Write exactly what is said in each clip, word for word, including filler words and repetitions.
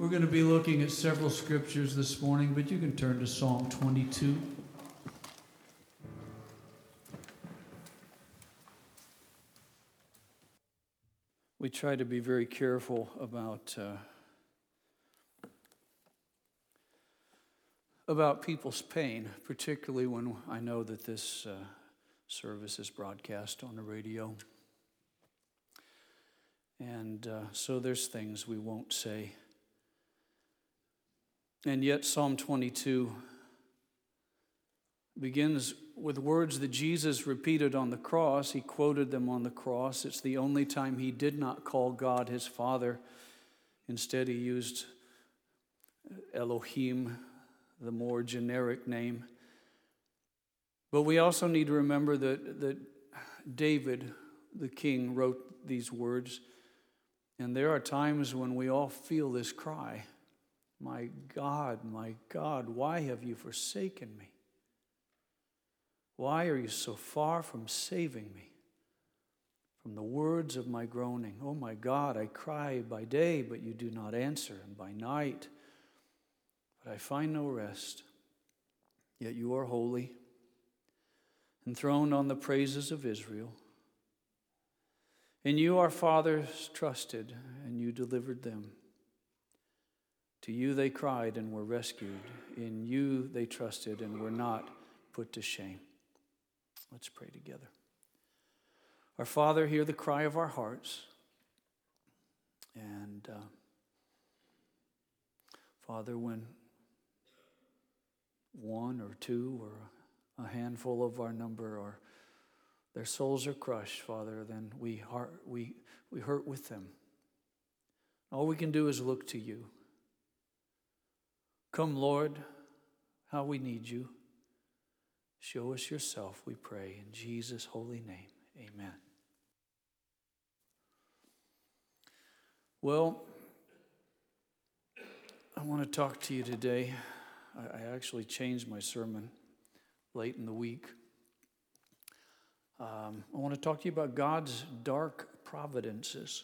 We're going to be looking at several scriptures this morning, but you can turn to Psalm twenty-two. We try to be very careful about uh, about people's pain, particularly when I know that this uh, service is broadcast on the radio. And uh, so there's things we won't say. And yet Psalm twenty-two begins with words that Jesus repeated on the cross. He quoted them on the cross. It's the only time he did not call God his Father. Instead, he used Elohim, the more generic name. But we also need to remember that, that David, the king, wrote these words. And there are times when we all feel this cry, "My God, my God, why have you forsaken me? Why are you so far from saving me from the words of my groaning? Oh my God, I cry by day, but you do not answer, and by night, but I find no rest. Yet you are holy, enthroned on the praises of Israel. In you our fathers trusted, and you delivered them. To you they cried and were rescued. In you they trusted and were not put to shame." Let's pray together. Our Father, hear the cry of our hearts. And uh, Father, when one or two or a handful of our number or their souls are crushed, Father, then we heart, we we hurt with them. All we can do is look to you. Come, Lord, how we need you. Show us yourself, we pray, in Jesus' holy name. Amen. Well, I want to talk to you today. I, I actually changed my sermon late in the week. Um, I want to talk to you about God's dark providences.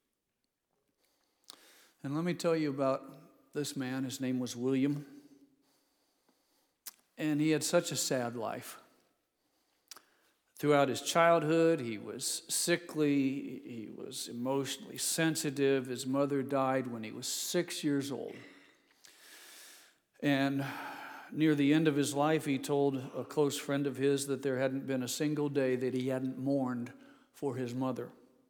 And let me tell you about this man. His name was William. And he had such a sad life. Throughout his childhood, he was sickly, he was emotionally sensitive. His mother died when he was six years old. And near the end of his life, he told a close friend of his that there hadn't been a single day that he hadn't mourned for his mother.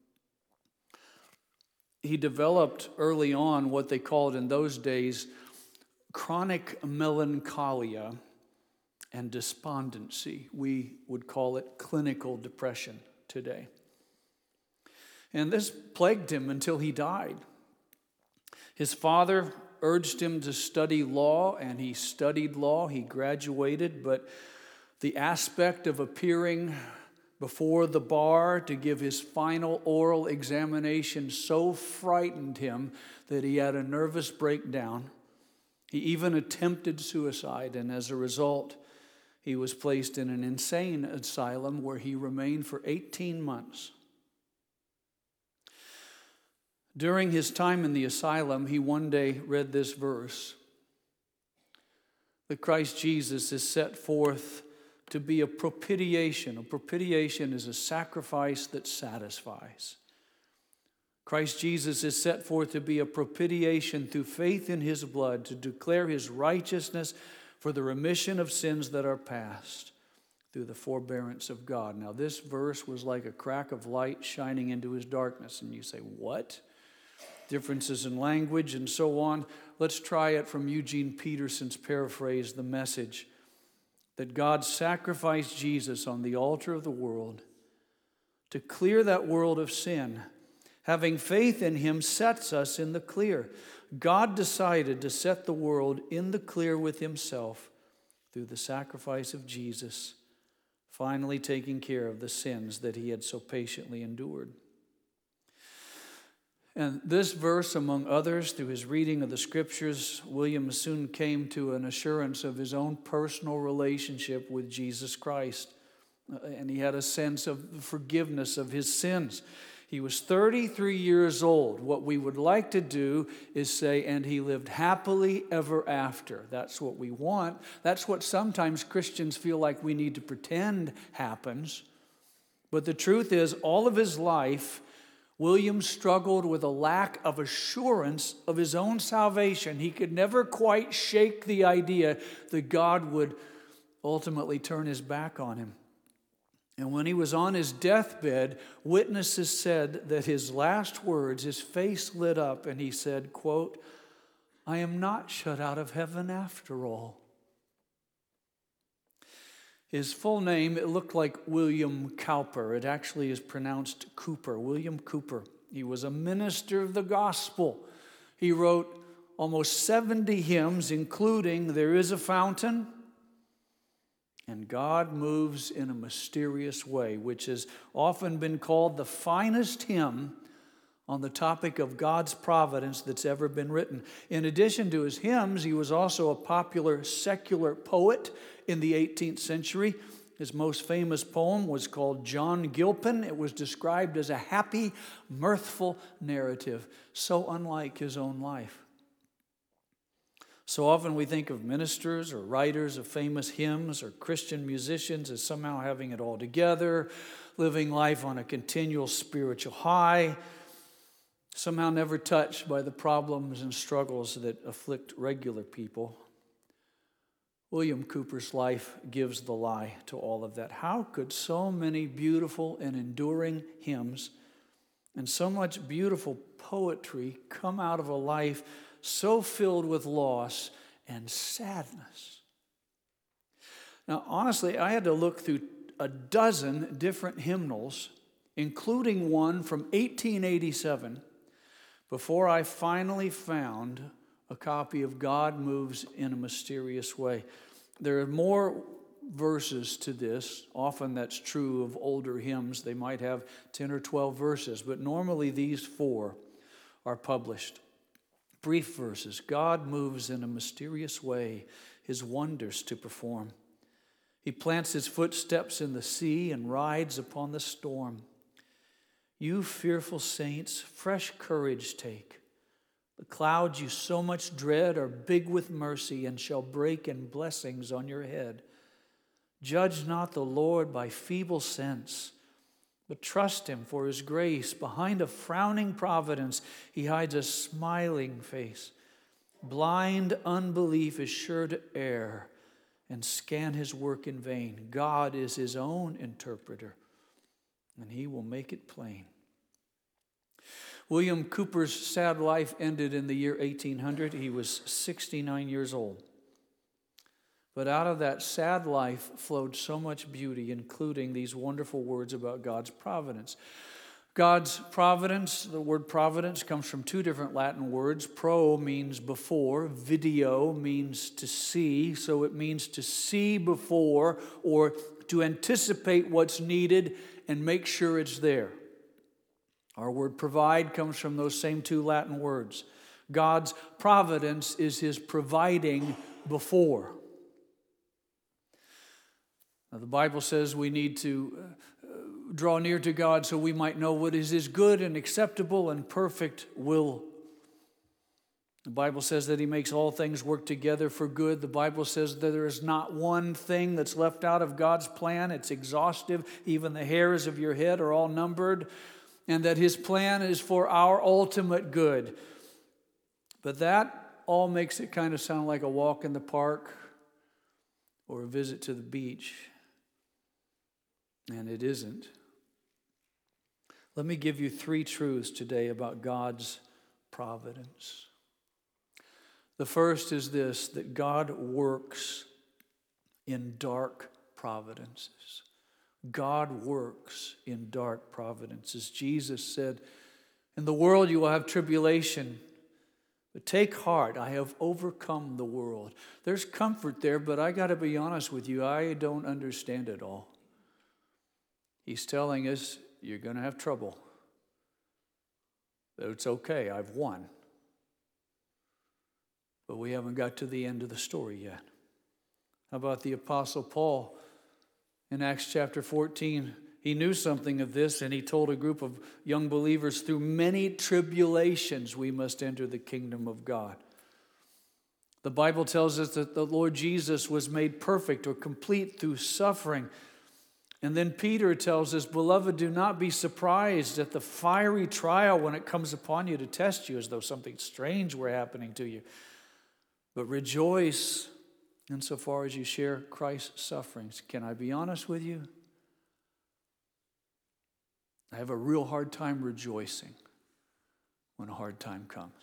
He developed early on what they called in those days chronic melancholia and despondency. We would call it clinical depression today. And this plagued him until he died. His father urged him to study law, and he studied law. He graduated, but the aspect of appearing before the bar to give his final oral examination so frightened him that he had a nervous breakdown. He even attempted suicide, and as a result, he was placed in an insane asylum where he remained for eighteen months. During his time in the asylum, he one day read this verse, that Christ Jesus is set forth to be a propitiation. A propitiation is a sacrifice that satisfies. Christ Jesus is set forth to be a propitiation through faith in his blood, to declare his righteousness for the remission of sins that are past through the forbearance of God. Now, this verse was like a crack of light shining into his darkness. And you say, what? Differences in language and so on. Let's try it from Eugene Peterson's paraphrase, The Message, that God sacrificed Jesus on the altar of the world to clear that world of sin. Having faith in him sets us in the clear. God decided to set the world in the clear with himself through the sacrifice of Jesus, finally taking care of the sins that he had so patiently endured. And this verse, among others, through his reading of the scriptures, William soon came to an assurance of his own personal relationship with Jesus Christ. And he had a sense of the forgiveness of his sins. He was thirty-three years old. What we would like to do is say, and he lived happily ever after. That's what we want. That's what sometimes Christians feel like we need to pretend happens. But the truth is, all of his life, William struggled with a lack of assurance of his own salvation. He could never quite shake the idea that God would ultimately turn his back on him. And when he was on his deathbed, witnesses said that his last words, his face lit up, and he said, quote, "I am not shut out of heaven after all." His full name, it looked like William Cowper. It actually is pronounced Cooper, William Cooper. He was a minister of the gospel. He wrote almost seventy hymns, including "There is a Fountain" and "God Moves in a Mysterious Way," which has often been called the finest hymn on the topic of God's providence that's ever been written. In addition to his hymns, he was also a popular secular poet in the eighteenth century. His most famous poem was called John Gilpin. It was described as a happy, mirthful narrative, so unlike his own life. So often we think of ministers or writers of famous hymns or Christian musicians as somehow having it all together, living life on a continual spiritual high, somehow never touched by the problems and struggles that afflict regular people. William Cooper's life gives the lie to all of that. How could so many beautiful and enduring hymns and so much beautiful poetry come out of a life so filled with loss and sadness? Now, honestly, I had to look through a dozen different hymnals, including one from eighteen eighty-seven, before I finally found a copy of God Moves in a Mysterious Way. There are more verses to this. Often that's true of older hymns. They might have ten or twelve verses, but normally these four are published. Brief verses. God moves in a mysterious way, his wonders to perform. He plants his footsteps in the sea and rides upon the storm. You fearful saints, fresh courage take. The clouds you so much dread are big with mercy and shall break in blessings on your head. Judge not the Lord by feeble sense, but trust him for his grace. Behind a frowning providence, he hides a smiling face. Blind unbelief is sure to err and scan his work in vain. God is his own interpreter, and he will make it plain. William Cooper's sad life ended in the year eighteen hundred. He was sixty-nine years old. But out of that sad life flowed so much beauty, including these wonderful words about God's providence. God's providence, the word providence comes from two different Latin words. Pro means before, video means to see, so it means to see before or to anticipate what's needed and make sure it's there. Our word provide comes from those same two Latin words. God's providence is his providing before. Now, the Bible says we need to uh, draw near to God so we might know what is his good and acceptable and perfect will. The Bible says that he makes all things work together for good. The Bible says that there is not one thing that's left out of God's plan. It's exhaustive. Even the hairs of your head are all numbered. And that his plan is for our ultimate good. But that all makes it kind of sound like a walk in the park or a visit to the beach. And it isn't. Let me give you three truths today about God's providence. The first is this, that God works in dark providences. God works in dark providences. Jesus said, in the world you will have tribulation, but take heart, I have overcome the world. There's comfort there, but I got to be honest with you, I don't understand it all. He's telling us, you're going to have trouble. But it's okay, I've won. But we haven't got to the end of the story yet. How about the Apostle Paul in Acts chapter fourteen? He knew something of this, and he told a group of young believers, through many tribulations we must enter the kingdom of God. The Bible tells us that the Lord Jesus was made perfect or complete through suffering. And then Peter tells us, beloved, do not be surprised at the fiery trial when it comes upon you to test you as though something strange were happening to you. But rejoice insofar as you share Christ's sufferings. Can I be honest with you? I have a real hard time rejoicing when a hard time comes.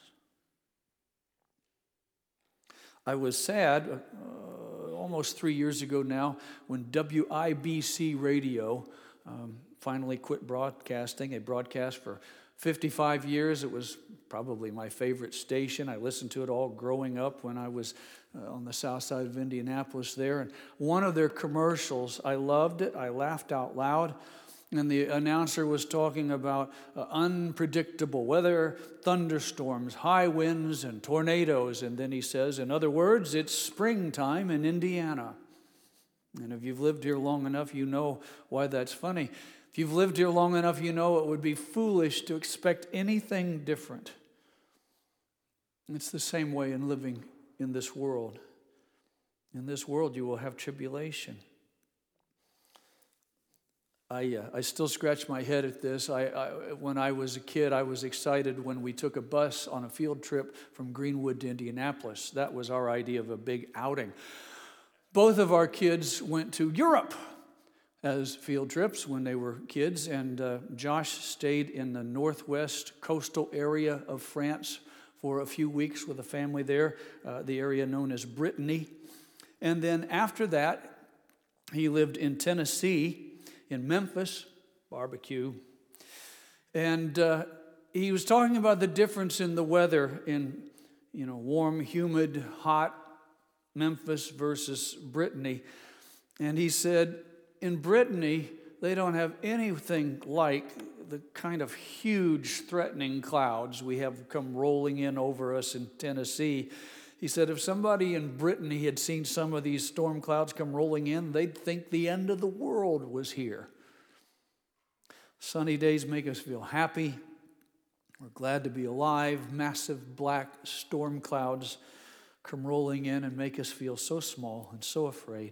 I was sad uh, almost three years ago now when W I B C radio um, finally quit broadcasting. They broadcast for fifty-five years. It was probably my favorite station. I listened to it all growing up when I was uh, on the south side of Indianapolis there. And one of their commercials, I loved it. I laughed out loud. And the announcer was talking about uh, unpredictable weather, thunderstorms, high winds, and tornadoes. And then he says, in other words, it's springtime in Indiana. And if you've lived here long enough, you know why that's funny. If you've lived here long enough, you know it would be foolish to expect anything different. It's the same way in living in this world. In this world, you will have tribulation. I uh, I still scratch my head at this. I, I when I was a kid, I was excited when we took a bus on a field trip from Greenwood to Indianapolis. That was our idea of a big outing. Both of our kids went to Europe as field trips when they were kids, and uh, Josh stayed in the northwest coastal area of France for a few weeks with a family there, uh, the area known as Brittany. And then after that, he lived in Tennessee, in Memphis, barbecue. And uh, he was talking about the difference in the weather in, you know, warm, humid, hot Memphis versus Brittany. And he said, in Brittany, they don't have anything like the kind of huge threatening clouds we have come rolling in over us in Tennessee. He said if somebody in Brittany had seen some of these storm clouds come rolling in, they'd think the end of the world was here. Sunny days make us feel happy. We're glad to be alive. Massive black storm clouds come rolling in and make us feel so small and so afraid.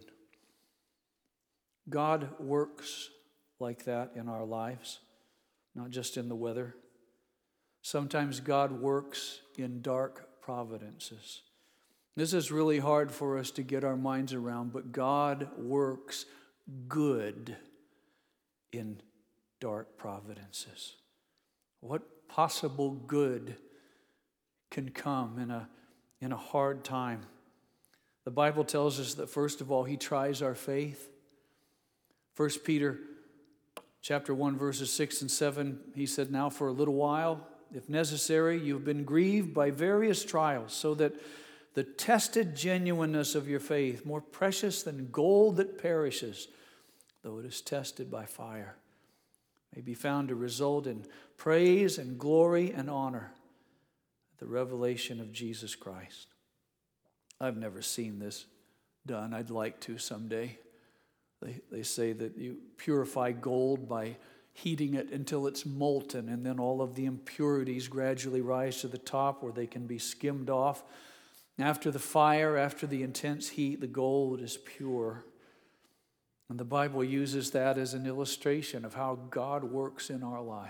God works like that in our lives, not just in the weather. Sometimes God works in dark providences. This is really hard for us to get our minds around, but God works good in dark providences. What possible good can come in a, in a hard time? The Bible tells us that first of all, He tries our faith. First Peter chapter one, verses six and seven, he said, now for a little while, if necessary, you've been grieved by various trials, so that the tested genuineness of your faith, more precious than gold that perishes, though it is tested by fire, may be found to result in praise and glory and honor at the revelation of Jesus Christ. I've never seen this done. I'd like to someday. They, they say that you purify gold by heating it until it's molten, and then all of the impurities gradually rise to the top where they can be skimmed off. After the fire, after the intense heat, the gold is pure. And the Bible uses that as an illustration of how God works in our lives.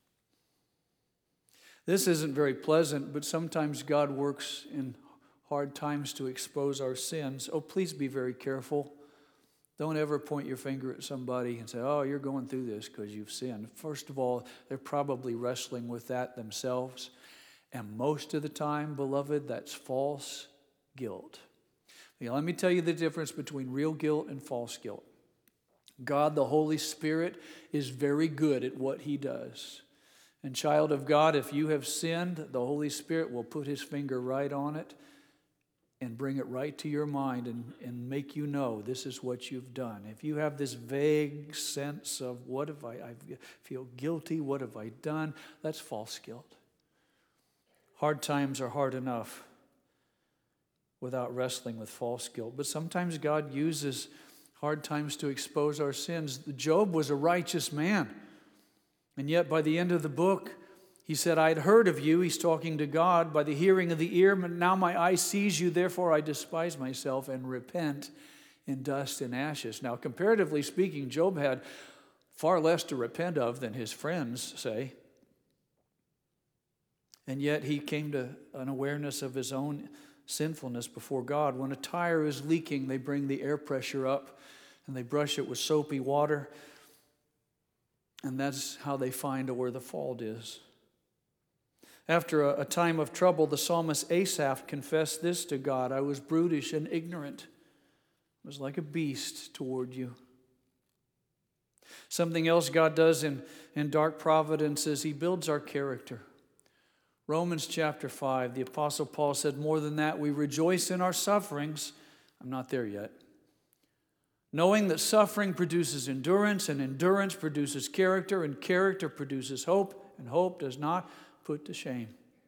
This isn't very pleasant, but sometimes God works in hard times to expose our sins. Oh, please be very careful. Don't ever point your finger at somebody and say, oh, you're going through this because you've sinned. First of all, they're probably wrestling with that themselves. And most of the time, beloved, that's false guilt. Now, let me tell you the difference between real guilt and false guilt. God, the Holy Spirit, is very good at what He does. And child of God, if you have sinned, the Holy Spirit will put His finger right on it and bring it right to your mind and, and make you know this is what you've done. If you have this vague sense of what have I, I feel guilty, what have I done, that's false guilt. Hard times are hard enough without wrestling with false guilt. But sometimes God uses hard times to expose our sins. Job was a righteous man. And yet by the end of the book, he said, I had heard of you. He's talking to God by the hearing of the ear. But now my eye sees you. Therefore I despise myself and repent in dust and ashes. Now, comparatively speaking, Job had far less to repent of than his friends say. And yet he came to an awareness of his own sinfulness before God. When a tire is leaking, they bring the air pressure up and they brush it with soapy water. And that's how they find where the fault is. After a, a time of trouble, the psalmist Asaph confessed this to God: I was brutish and ignorant. I was like a beast toward you. Something else God does in, in dark providence is he builds our character. Romans chapter five, the Apostle Paul said, more than that, we rejoice in our sufferings. I'm not there yet. Knowing that suffering produces endurance, and endurance produces character, and character produces hope, and hope does not put to shame.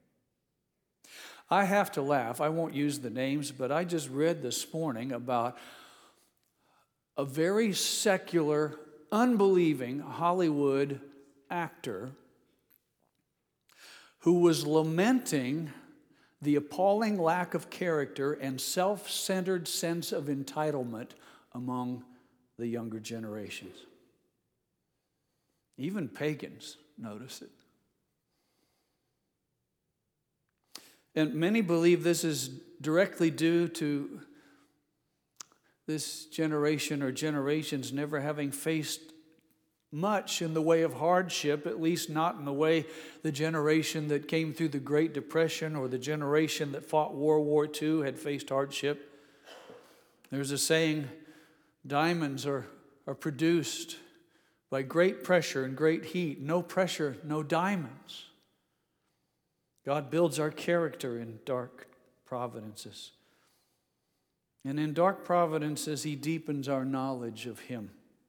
I have to laugh. I won't use the names, but I just read this morning about a very secular, unbelieving Hollywood actor who was lamenting the appalling lack of character and self-centered sense of entitlement among the younger generations. Even pagans notice it. And many believe this is directly due to this generation or generations never having faced much in the way of hardship, at least not in the way the generation that came through the Great Depression or the generation that fought World War Two had faced hardship. There's a saying, diamonds are, are produced by great pressure and great heat. No pressure, no diamonds. God builds our character in dark providences. And in dark providences, he deepens our knowledge of him.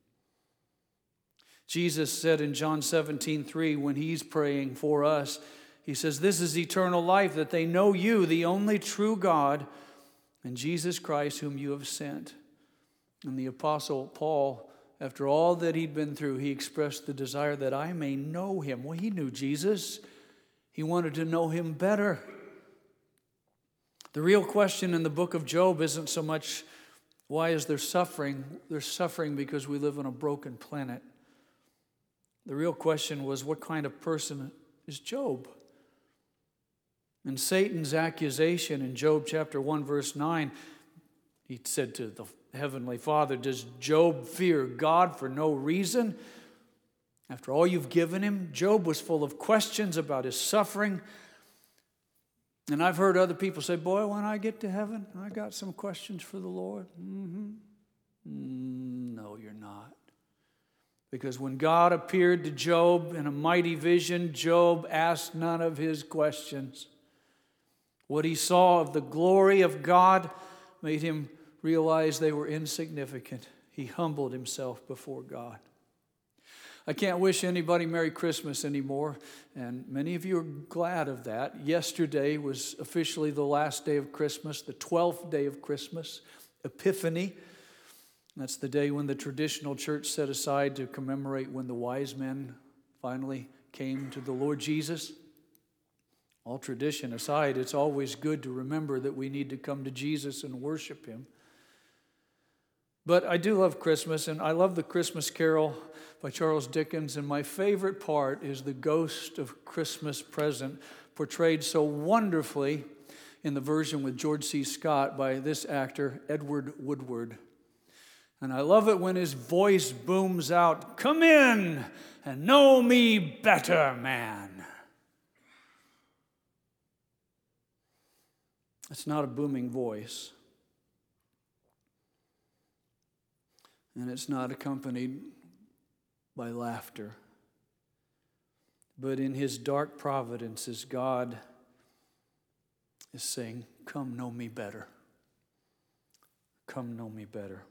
Jesus said in John seventeen three, when he's praying for us, he says, this is eternal life, that they know you, the only true God, and Jesus Christ, whom you have sent. And the Apostle Paul, after all that he'd been through, he expressed the desire that I may know him. Well, he knew Jesus. He wanted to know him better. The real question in the book of Job isn't so much, why is there suffering? There's suffering because we live on a broken planet. The real question was, what kind of person is Job? And Satan's accusation in Job chapter one, verse nine, he said to the Heavenly Father, does Job fear God for no reason? After all you've given him, Job was full of questions about his suffering. And I've heard other people say, boy, when I get to heaven, I got some questions for the Lord. Mm-hmm. Mm, no, you're not. Because when God appeared to Job in a mighty vision, Job asked none of his questions. What he saw of the glory of God made him realize they were insignificant. He humbled himself before God. I can't wish anybody Merry Christmas anymore, and many of you are glad of that. Yesterday was officially the last day of Christmas, the twelfth day of Christmas, Epiphany. That's the day when the traditional church set aside to commemorate when the wise men finally came to the Lord Jesus. All tradition aside, it's always good to remember that we need to come to Jesus and worship him. But I do love Christmas, and I love the Christmas Carol by Charles Dickens, and my favorite part is the Ghost of Christmas Present, portrayed so wonderfully in the version with George C. Scott by this actor, Edward Woodward. And I love it when his voice booms out, come in and know me better, man. It's not a booming voice. And it's not accompanied by laughter. But in his dark providences, God is saying, come know me better. Come know me better.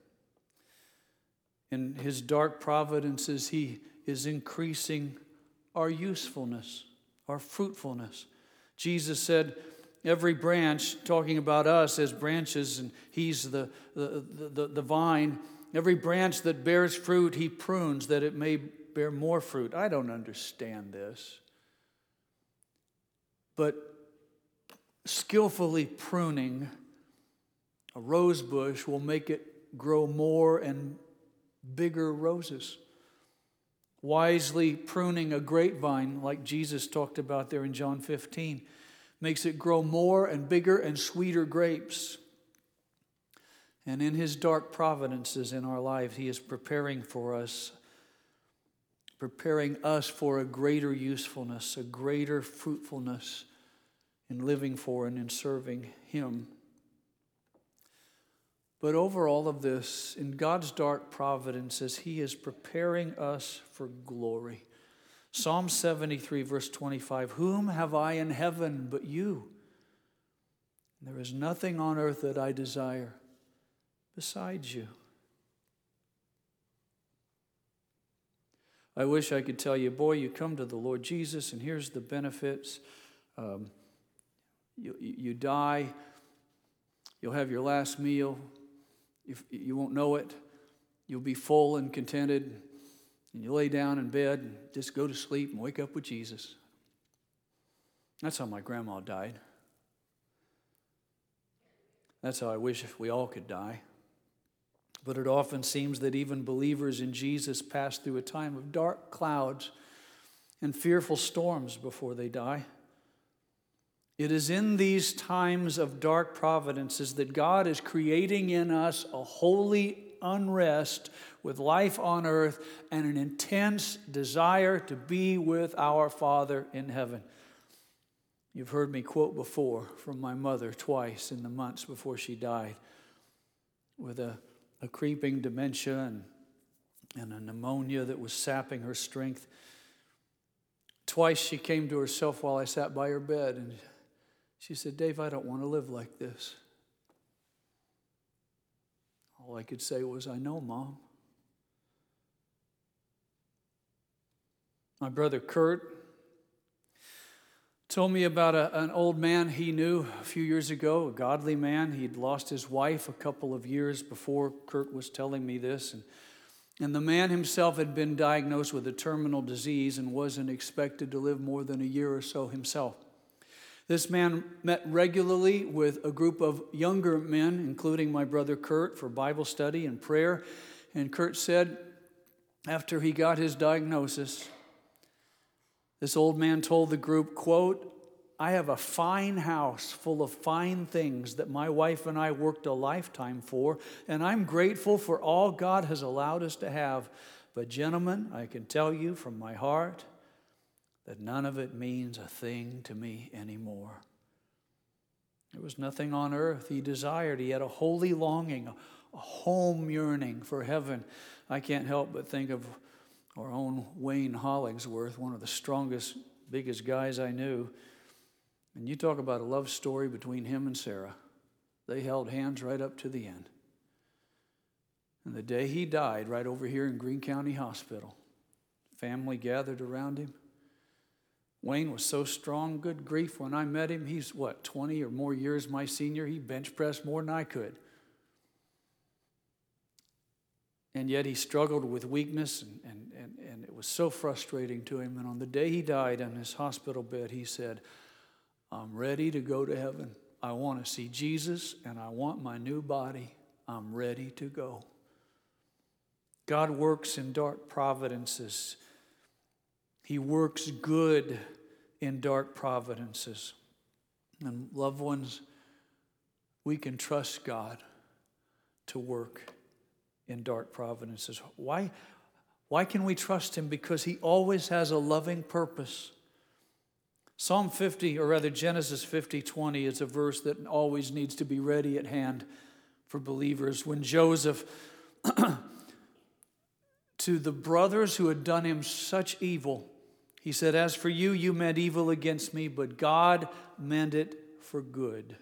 In his dark providences, he is increasing our usefulness, our fruitfulness. Jesus said, every branch, talking about us as branches, and he's the, the, the, the vine, Every branch that bears fruit, he prunes that it may bear more fruit. I don't understand this. But skillfully pruning a rose bush will make it grow more and bigger roses. Wisely pruning a grapevine, like Jesus talked about there in John fifteen, makes it grow more and bigger and sweeter grapes. And in his dark providences in our life, he is preparing for us, preparing us for a greater usefulness, a greater fruitfulness in living for and in serving him. But over all of this, in God's dark providences, he is preparing us for glory. Psalm seventy-three, verse twenty-five, whom have I in heaven but you? There is nothing on earth that I desire besides you. I wish I could tell you, boy, you come to the Lord Jesus and here's the benefits. Um, you, you die, you'll have your last meal, you, you won't know it, you'll be full and contented, and you lay down in bed and just go to sleep and wake up with Jesus. That's how my grandma died. That's how I wish we all could die. But it often seems that even believers in Jesus pass through a time of dark clouds and fearful storms before they die. It is in these times of dark providences that God is creating in us a holy unrest with life on earth and an intense desire to be with our Father in heaven. You've heard me quote before from my mother twice in the months before she died with a a creeping dementia and, and a pneumonia that was sapping her strength. Twice she came to herself while I sat by her bed, and she said, Dave, I don't want to live like this. All I could say was, I know, Mom. My brother Kurt told me about a, an old man he knew a few years ago, a godly man. He'd lost his wife a couple of years before Kurt was telling me this. And, and the man himself had been diagnosed with a terminal disease and wasn't expected to live more than a year or so himself. This man met regularly with a group of younger men, including my brother Kurt, for Bible study and prayer. And Kurt said, after he got his diagnosis, this old man told the group, quote, I have a fine house full of fine things that my wife and I worked a lifetime for, and I'm grateful for all God has allowed us to have. But gentlemen, I can tell you from my heart that none of it means a thing to me anymore. There was nothing on earth he desired. He had a holy longing, a home yearning for heaven. I can't help but think of our own Wayne Hollingsworth, one of the strongest, biggest guys I knew. And you talk about a love story between him and Sarah. They held hands right up to the end. And the day he died, right over here in Greene County Hospital, family gathered around him. Wayne was so strong, good grief, when I met him, he's what, twenty or more years my senior. He bench pressed more than I could. And yet he struggled with weakness, and, and, and, and it was so frustrating to him. And on the day he died on his hospital bed, he said, I'm ready to go to heaven. I want to see Jesus, and I want my new body. I'm ready to go. God works in dark providences. He works good in dark providences. And loved ones, we can trust God to work in dark providences. Why, why can we trust him? Because he always has a loving purpose. Psalm fifty, or rather Genesis fifty twenty, is a verse that always needs to be ready at hand for believers. When Joseph, to the brothers who had done him such evil, he said, as for you, you meant evil against me, but God meant it for good.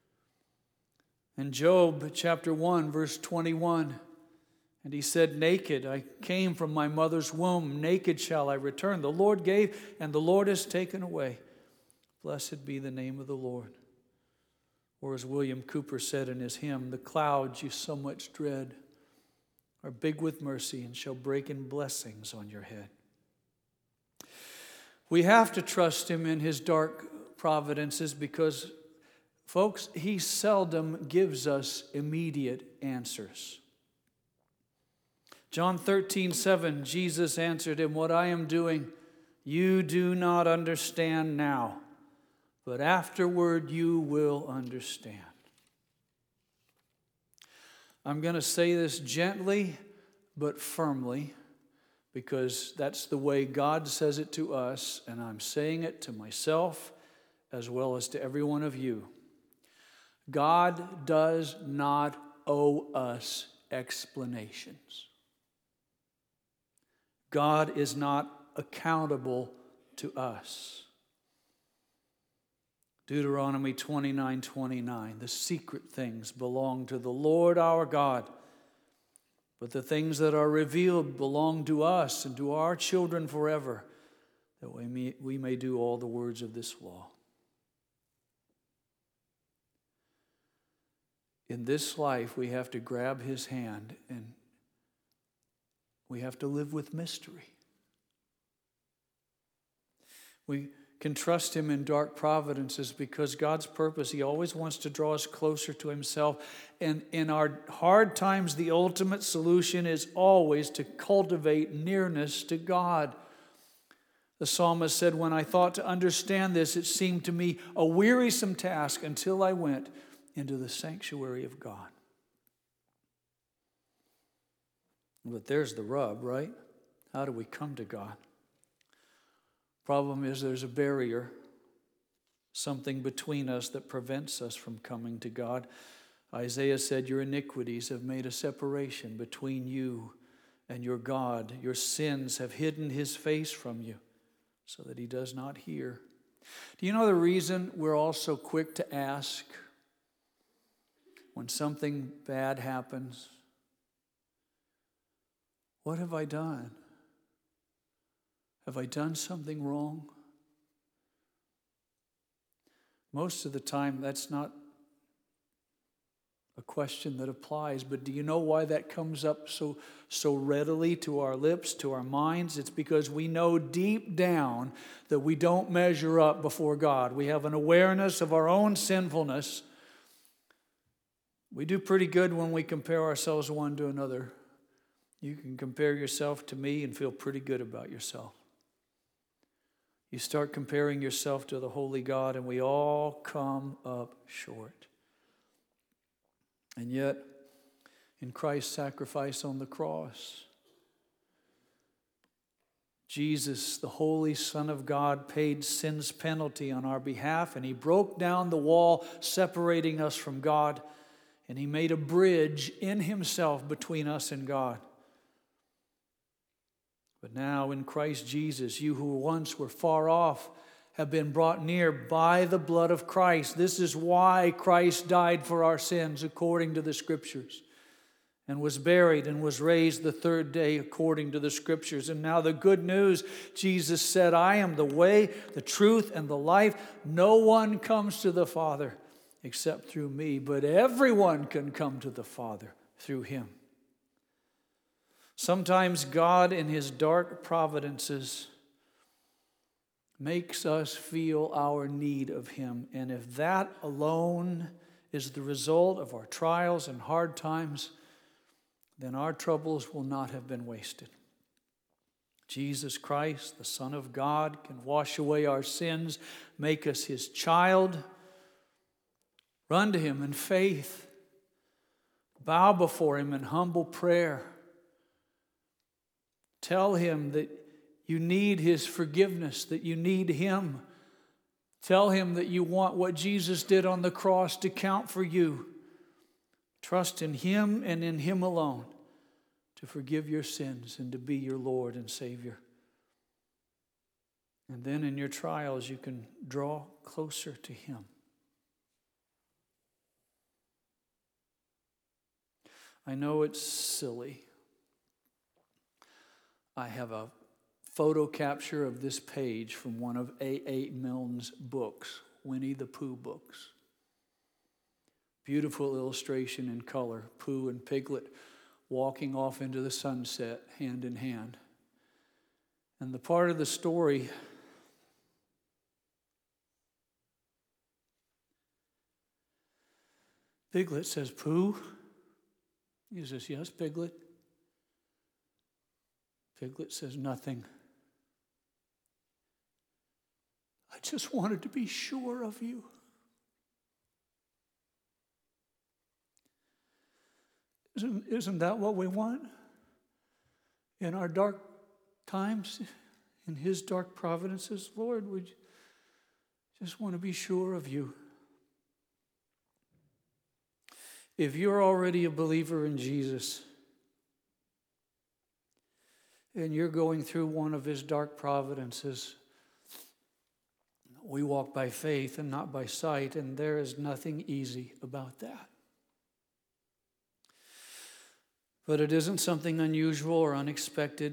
In Job chapter one, verse twenty-one, and he said, naked I came from my mother's womb, naked shall I return. The Lord gave, and the Lord has taken away. Blessed be the name of the Lord. Or as William Cooper said in his hymn, the clouds you so much dread are big with mercy and shall break in blessings on your head. We have to trust him in his dark providences because, folks, he seldom gives us immediate answers. John thirteen seven, Jesus answered him, "What I am doing, you do not understand now, but afterward you will understand." I'm going to say this gently but firmly because that's the way God says it to us, and I'm saying it to myself as well as to every one of you. God does not owe us explanations. God is not accountable to us. Deuteronomy twenty-nine twenty-nine, the secret things belong to the Lord our God, but the things that are revealed belong to us and to our children forever, that we may, we may do all the words of this law. In this life, we have to grab his hand and we have to live with mystery. We can trust him in dark providences because God's purpose, he always wants to draw us closer to himself. And in our hard times, the ultimate solution is always to cultivate nearness to God. The psalmist said, "When I thought to understand this, it seemed to me a wearisome task until I went into the sanctuary of God." But there's the rub, right? How do we come to God? Problem is there's a barrier, something between us that prevents us from coming to God. Isaiah said, "Your iniquities have made a separation between you and your God. Your sins have hidden his face from you so that he does not hear." Do you know the reason we're all so quick to ask when something bad happens? What have I done? Have I done something wrong? Most of the time, that's not a question that applies. But do you know why that comes up so, so readily to our lips, to our minds? It's because we know deep down that we don't measure up before God. We have an awareness of our own sinfulness. We do pretty good when we compare ourselves one to another. You can compare yourself to me and feel pretty good about yourself. You start comparing yourself to the holy God, and we all come up short. And yet, in Christ's sacrifice on the cross, Jesus, the Holy Son of God, paid sin's penalty on our behalf, and he broke down the wall separating us from God, and he made a bridge in himself between us and God. But now in Christ Jesus, you who once were far off have been brought near by the blood of Christ. This is why Christ died for our sins according to the Scriptures, and was buried and was raised the third day according to the Scriptures. And now the good news, Jesus said, "I am the way, the truth, and the life. No one comes to the Father except through me, but everyone can come to the Father through him." Sometimes God, in his dark providences, makes us feel our need of him. And if that alone is the result of our trials and hard times, then our troubles will not have been wasted. Jesus Christ, the Son of God, can wash away our sins, make us his child. Run to him in faith. Bow before him in humble prayer. Tell him that you need his forgiveness, that you need him. Tell him that you want what Jesus did on the cross to count for you. Trust in him and in him alone to forgive your sins and to be your Lord and Savior. And then in your trials, you can draw closer to him. I know it's silly. I have a photo capture of this page from one of A A. Milne's books, Winnie the Pooh books. Beautiful illustration in color, Pooh and Piglet walking off into the sunset hand in hand. And the part of the story Piglet says, "Pooh?" He says, "Yes, Piglet." Piglet says, "Nothing. I just wanted to be sure of you." Isn't, isn't that what we want? In our dark times, in His dark providences, Lord, we just want to be sure of you. If you're already a believer in Jesus, and you're going through one of His dark providences, we walk by faith and not by sight, and there is nothing easy about that. But it isn't something unusual or unexpected.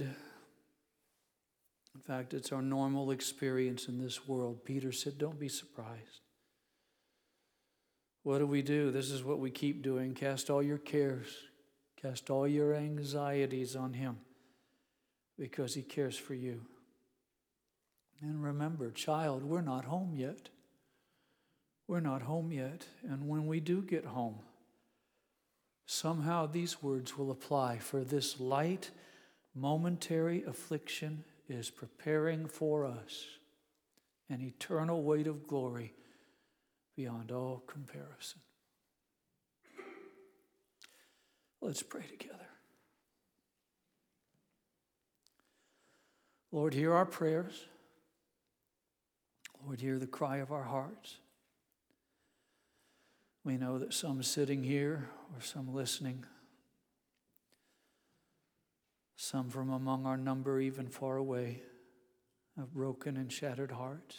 In fact, it's our normal experience in this world. Peter said, "Don't be surprised." What do we do? This is what we keep doing. Cast all your cares, cast all your anxieties on Him, because He cares for you. And remember, child, we're not home yet. We're not home yet. And when we do get home, somehow these words will apply. For this light, momentary affliction is preparing for us an eternal weight of glory beyond all comparison. Let's pray together. Lord, hear our prayers. Lord, hear the cry of our hearts. We know that some sitting here or some listening, some from among our number even far away, have broken and shattered hearts.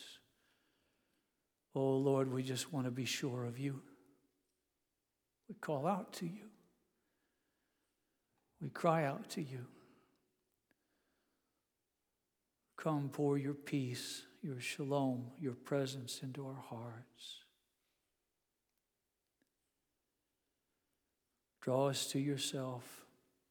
Oh Lord, we just want to be sure of you. We call out to you. We cry out to you. Come, pour your peace, your shalom, your presence into our hearts. Draw us to yourself.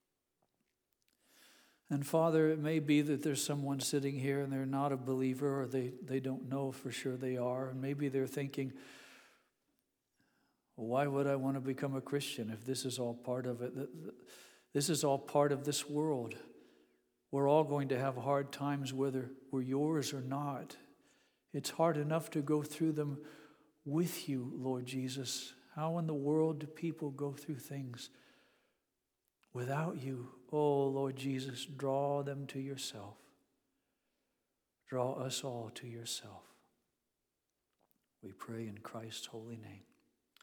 And Father, it may be that there's someone sitting here and they're not a believer, or they, they don't know for sure they are. And maybe they're thinking, well, why would I want to become a Christian if this is all part of it? This is all part of this world. We're all going to have hard times whether we're yours or not. It's hard enough to go through them with you, Lord Jesus. How in the world do people go through things without you? Oh, Lord Jesus, draw them to yourself. Draw us all to yourself. We pray in Christ's holy name.